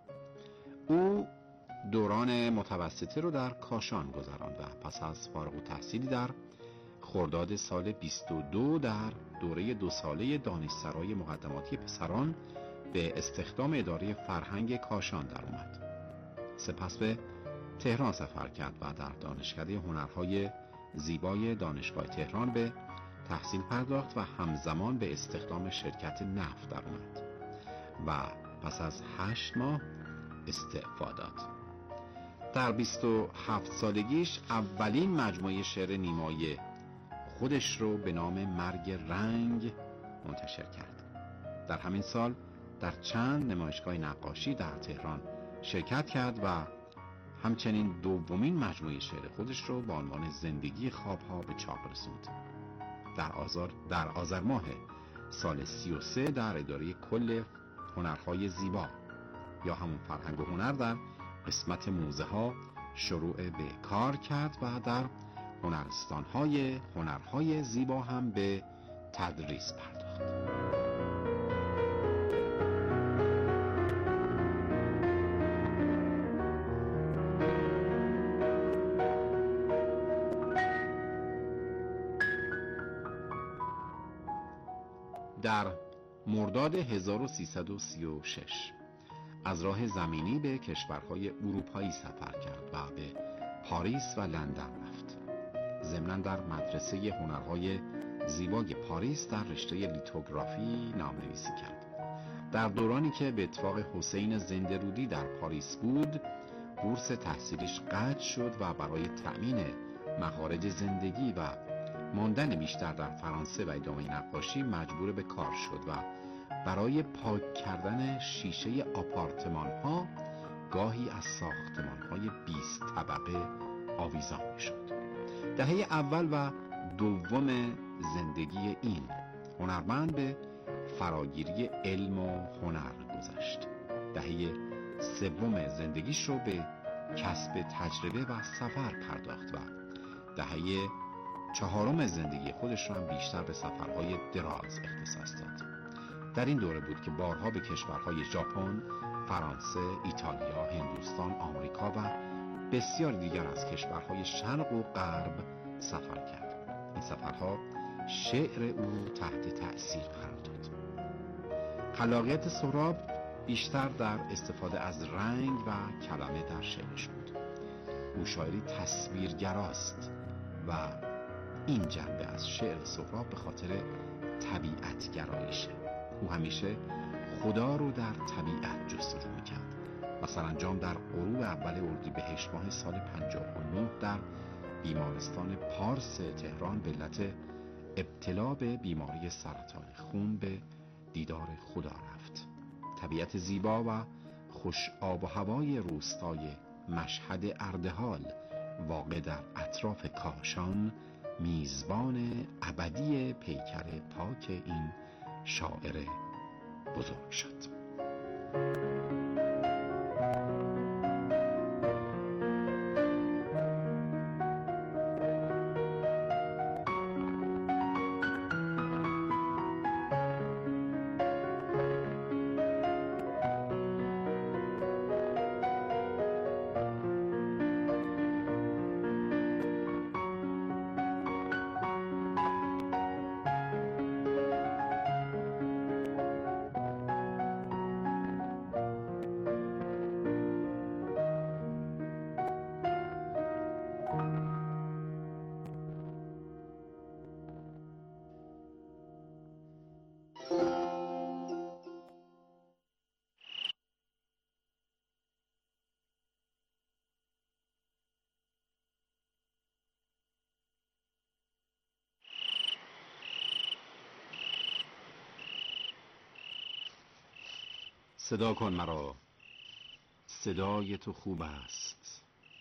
B: او دوران متوسطه رو در کاشان گذراند و پس از فارغ التحصیلی در خرداد سال بیست و دو در دوره دو ساله دانشسرای مقدماتی پسران به استخدام اداره فرهنگ کاشان در اومد. سپس به تهران سفر کرد و در دانشکده هنرهای زیبای دانشگاه تهران به تحصیل پرداخت و همزمان به استخدام شرکت نفت در اومد و پس از هشت ماه استعفا داد. در بیست و هفت سالگیش اولین مجموعه شعر نیمایی خودش رو به نام مرگ رنگ منتشر کرد. در همین سال در چند نمایشگاه نقاشی در تهران شرکت کرد و همچنین دومین مجموعه شعر خودش رو با عنوان زندگی خوابها به چاپ رسوند. در آذر در آذر ماه سال سی و سه در اداره کل هنرهای زیبا یا همون فرهنگ و هنر در قسمت موزه ها شروع به کار کرد و در هنرستانهای هنرهای زیبا هم به تدریس پرداخت. در مرداد هزار و سیصد و سی و شش از راه زمینی به کشورهای اروپایی سفر کرد و به پاریس و لندن رفت. ضمناً در مدرسه هنرهای زیبای پاریس در رشته لیتوگرافی نام‌نویسی کرد. در دورانی که به اتفاق حسین زنده‌رودی در پاریس بود، بورس تحصیلیش قطع شد و برای تأمین مخارج زندگی و ماندن بیشتر در فرانسه و ادامه نقاشی مجبور به کار شد و برای پاک کردن شیشه آپارتمان ها گاهی از ساختمان های بیست طبقه آویزان میشد. دهه اول و دوم زندگی این هنرمند به فراگیری علم و هنر گذشت. دهه سوم زندگیش رو به کسب تجربه و سفر پرداخت و دهه چهارم زندگی خودش رو هم بیشتر به سفرهای دراز اختصاص داد. در این دوره بود که بارها به کشورهای ژاپن، فرانسه، ایتالیا، هندوستان، آمریکا و بسیار دیگر از کشورهای شرق و غرب سفر کرد. این سفرها شعر او تحت تأثیر قرار داد. خلاقیت سهراب بیشتر در استفاده از رنگ و کلمه در شعرش بود. او شاعری تصویرگراست و این جنبه از شعر سهراب به خاطر طبیعت گرایشه. او همیشه خدا رو در طبیعت جستجو میکرد و سرانجام در غروب اول اردیبهشت ماه سال پنجاه و نه در بیمارستان پارس تهران به علت ابتلا به بیماری سرطان خون به دیدار خدا رفت. طبیعت زیبا و خوش آب و هوای روستای مشهد اردهال واقع در اطراف کاشان میزبان ابدی پیکر پاک این شاعر بزرگ شد. صدا کن مرا، صدای تو خوب است.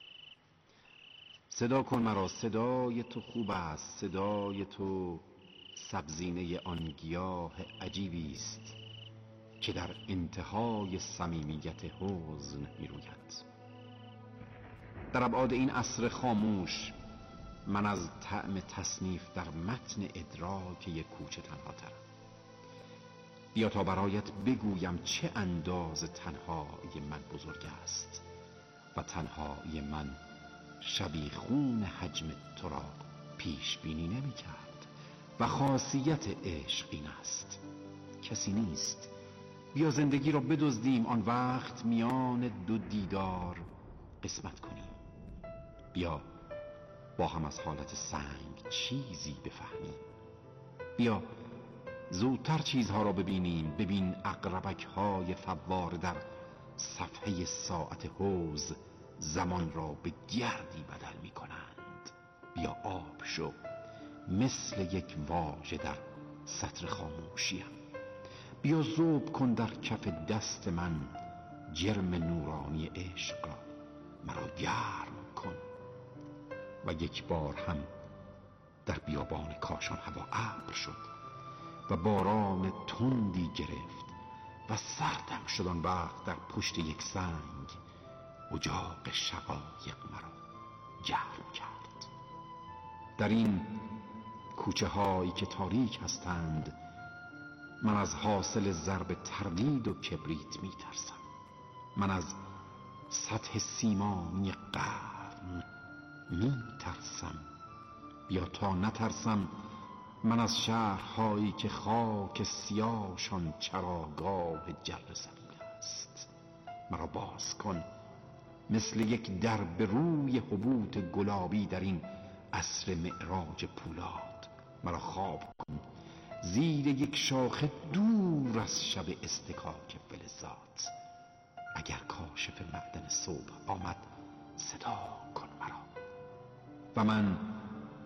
B: صدا کن مرا، صدای تو خوب است. صدای تو سبزینه آن گیاه عجیبی است که در انتهای صمیمیت حزن میروید. در ابعاد این عصر خاموش من از طعم تصنیف در متن ادراک یک کوچه تنها ترم. بیا تا برایت بگویم چه انداز تنهایی من بزرگ است و تنهایی من شبیخون حجم تو را پیش بینی نمی کرد و خاصیت عشق این است کسی نیست. بیا زندگی را بدزدیم، آن وقت میان دو دیدار قسمت کنیم. بیا با هم از حالت سنگ چیزی بفهمیم. بیا زودتر چیزها را ببینیم. ببین عقربک های فوار در صفحه ساعت حوض زمان را به گردی بدل می کنند. بیا آب شو مثل یک واژه در سطر خاموشیم. بیا ذوب کن در کف دست من جرم نورانی عشق را، مرا گرم کن. و یک بار هم در بیابان کاشان هوا ابر شد و باران تندی گرفت و سردم شد. آن وقت در پشت یک سنگ اجاق شقایق مرا گرم کرد. در این کوچه هایی که تاریک هستند من از حاصل ضرب تردید و کبریت می ترسم. من از سطح سیمانی قرن می ترسم. بیا تا نترسم من از شهرهایی که خاک سیاهشان چراگاه جر زمین است. مرا باز کن مثل یک در به روی حبوط گلابی در این عصر معراج پولاد. مرا خواب کن زیر یک شاخه دور از شب استکاک فلزات. اگر کاشف معدن صبح آمد صدا کن مرا و من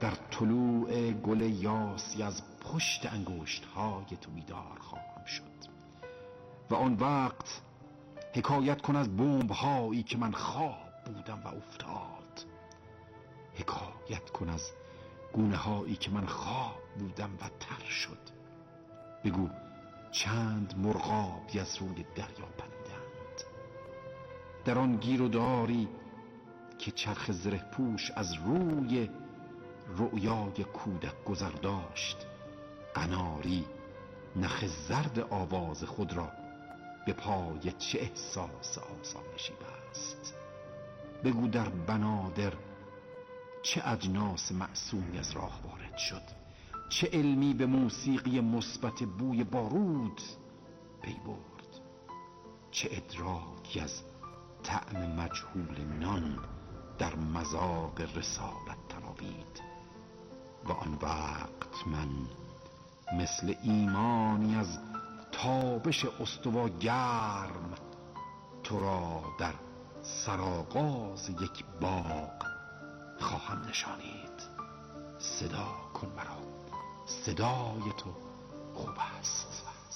B: در طلوع گل یاسی از پشت انگشت های تو بیدار خواهم شد و آن وقت حکایت کن از بمب هایی که من خواب بودم و افتاد. حکایت کن از گونه هایی که من خواب بودم و تر شد. بگو چند مرغابی از روی دریا پریدند. در آن گیر و داری که چرخ زره پوش از روی رؤیای کودک گذر داشت، قناری نخ زرد آواز خود را به پای چه احساس آسایشی بست. بگو در بنادر چه اجناس معصومی از راه وارد شد، چه علمی به موسیقی مثبت بوی بارود پی برد، چه ادراکی از طعم مجهول نان در مذاق رسالت تراوید. و آن وقت من مثل ایمانی از تابش استوا گرم تو را در سرآغاز یک باغ خواهم نشانید. صدا کن مرا، صدای تو خوب است.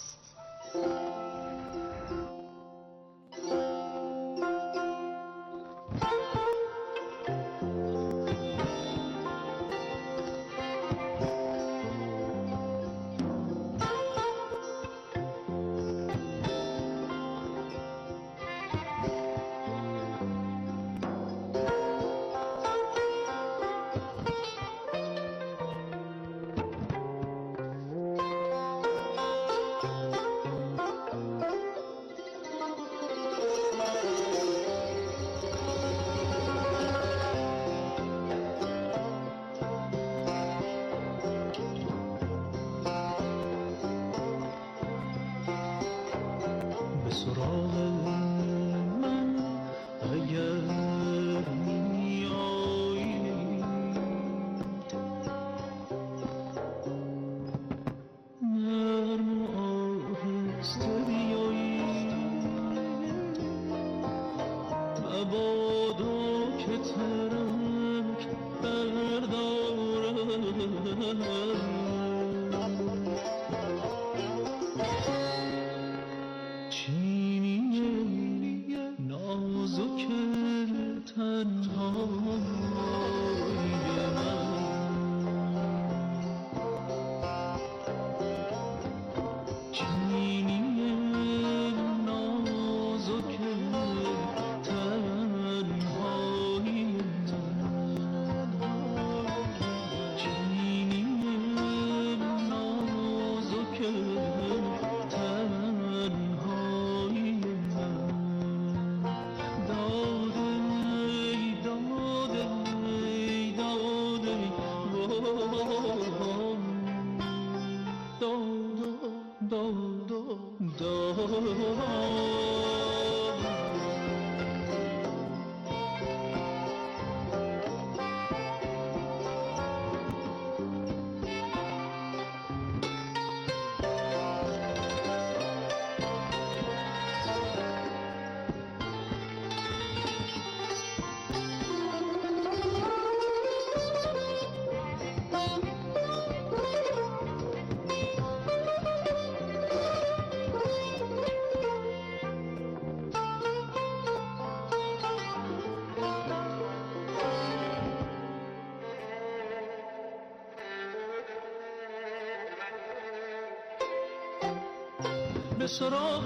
J: به سراغ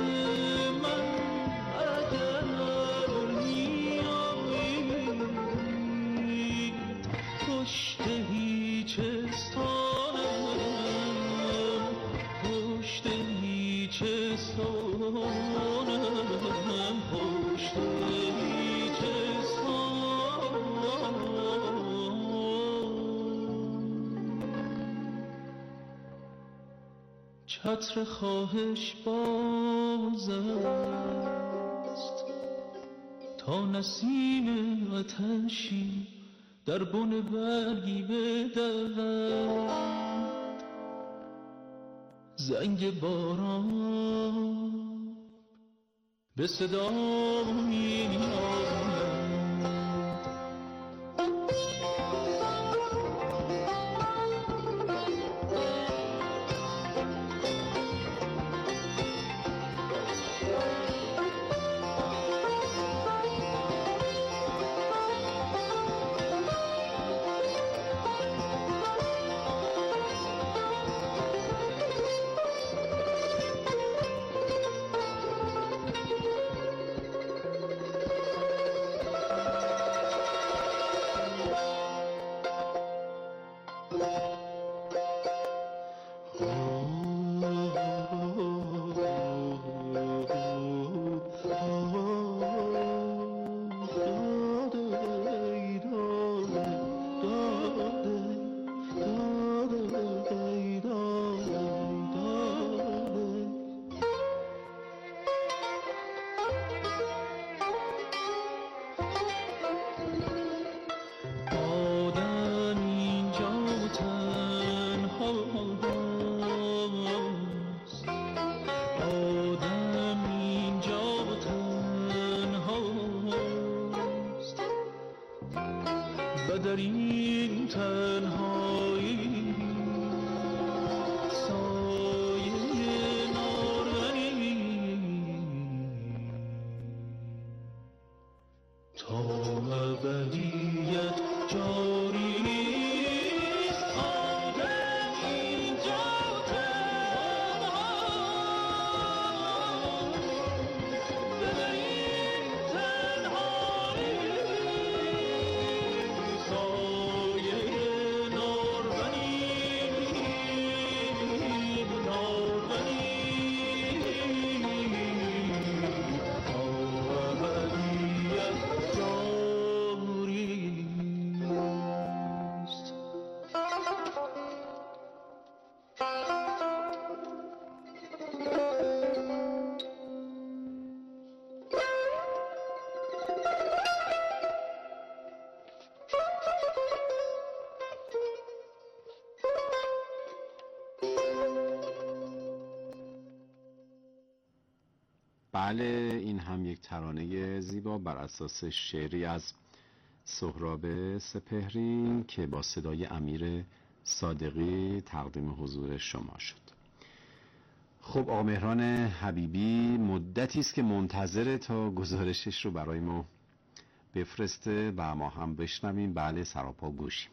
J: من اگر میایی پشت هیچ استانم، پشت هیچ استانم، پشت هیچ چتر خواهش باز است تا نسیم آتشی در بن برگی بدود. زنگ باران به صدا می آمد، این تنهایی سایه نارونی تا ابدیت جاری
B: بله، این هم یک ترانه زیبا بر اساس شعری از سهراب سپهری که با صدای امیر صادقی تقدیم حضور شما شد. خب آقا مهران حبیبی مدتی است که منتظره تا گزارشش رو برای ما بفرسته و ما هم بشنویم. بله، سراپا گوشیم.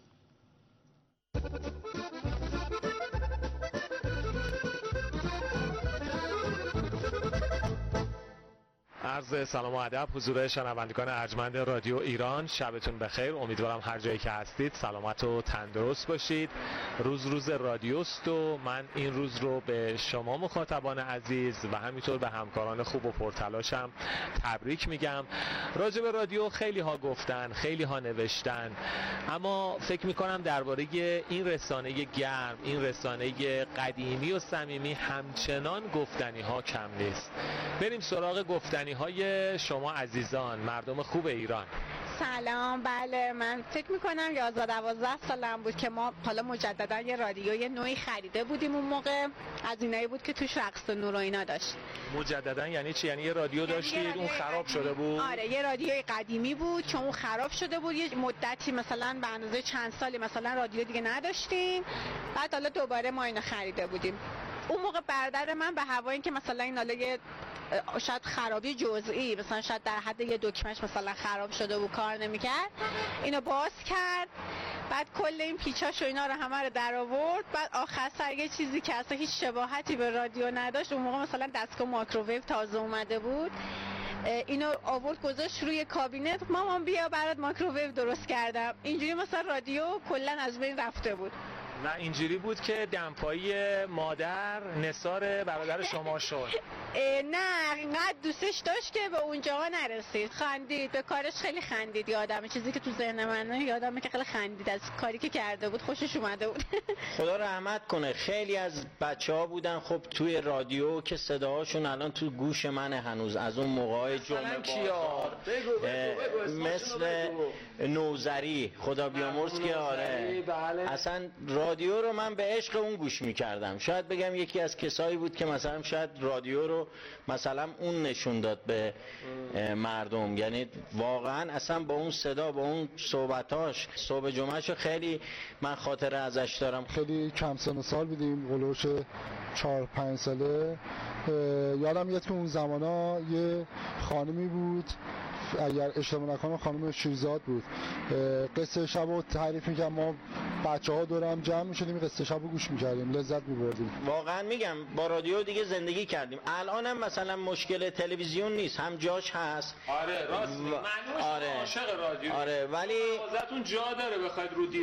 K: عرض سلام و ادب حضور شنوندگان ارجمند رادیو ایران، شبتون بخیر. امیدوارم هر جایی که هستید سلامت و تندرست باشید. روز روز رادیوست و من این روز رو به شما مخاطبان عزیز و همینطور به همکاران خوب و پرتلاشم تبریک میگم. راجع به رادیو خیلی ها گفتن، خیلی ها نوشتن، اما فکر میکنم درباره این رسانه گرم، این رسانه قدیمی و صمیمی همچنان گفتنی ها کم نیست. بریم سراغ گفتنی های شما عزیزان، مردم خوب ایران.
L: سلام. بله، من فکر میکنم یازده دوازده سالم بود که ما حالا مجددا یه رادیوی نوعی خریده بودیم. اون موقع از اینایی بود که توش رقص و نور و اینا داشت.
K: مجددا یعنی چی؟ یعنی یه رادیو داشتید اون خراب شده بود؟
L: آره، یه رادیوی قدیمی بود چون اون خراب شده بود. یه مدتی مثلا به اندازه چند سالی مثلا رادیو دیگه نداشتیم، بعد حالا دوباره ما اینو خریده بودیم. اون موقع برادر من به هوای این که مثلا این حالا یه شاید خرابی جزئی، مثلا شاید در حد یه دکمهش مثلا خراب شده بود کار نمیکرد، اینو باز کرد، بعد کل این پیچاش و اینا رو همه رو در آورد، بعد آخر سر یه چیزی که اصلا هیچ شباهتی به رادیو نداشت، اون موقع مثلا دستگاه مایکروویو تازه اومده بود، اینو آورد گذاشت روی کابینت. مامان بیا برات مایکروویو درست کردم. اینجوری مثلا رادیو کلا از بین رفته بود.
K: و اینجوری بود که دمپایی مادر نثار برادر شما شد.
L: نه، اینقدر دوستش داشت که به اونجا نرسید. خندید، به کارش خیلی خندید. یادمه چیزی که تو ذهن منه، یادمه که خیلی خندید از کاری که کرده بود، خوشش اومده بود.
M: خدا رحمت کنه. خیلی از بچه‌ها بودن خب توی رادیو که صداهاشون الان تو گوش منه هنوز، از اون موقعای جمعه بازار، مثل نوذری خدا بیامرز که آره، اصلا رادیو رو من به عشق اون گوش میکردم. شاید بگم یکی از کسایی بود که مثلا شاید رادیو رو مثلا اون نشون داد به مردم، یعنی واقعا اصلا با اون صدا، با اون صحبتاش، صبح جمعهشو خیلی من خاطره ازش دارم.
N: خیلی کم سن و سال بودیم، قلوش چهار پنج ساله. یادم میاد که اون زمانا یه خانمی بود، اگر اشتباه نکنم خانم شیرزاد بود، قصه شب رو تعریف میکنم. ما بچه ها دورم جمع میشدیم قصه شب رو گوش میکردیم، لذت میبردیم.
M: واقعا میگم با رادیو دیگه زندگی کردیم. الان هم مثلا مشکل تلویزیون نیست، هم جاش هست.
K: آره راست، معلومه
M: آره.
K: عاشق رادیو.
M: آره، ولی
K: ازتون جا داره بخواید رو